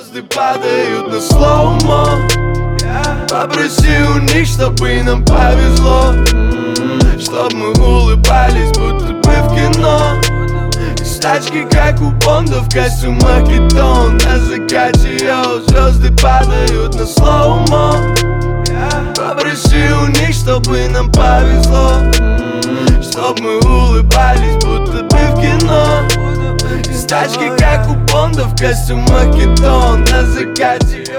звезды падают на слоумо. Попроси у них, чтобы нам повезло, чтоб мы улыбались, будто бы в кино. Из тачки, как у Бонда, в костюмах Кетон. На закате, йоу, звезды падают на слоумо. Попроси у них, чтобы нам повезло, чтоб мы улыбались, будто бы в кино. Из тачки, как у Бонда, в костюмах Кетон. На закате.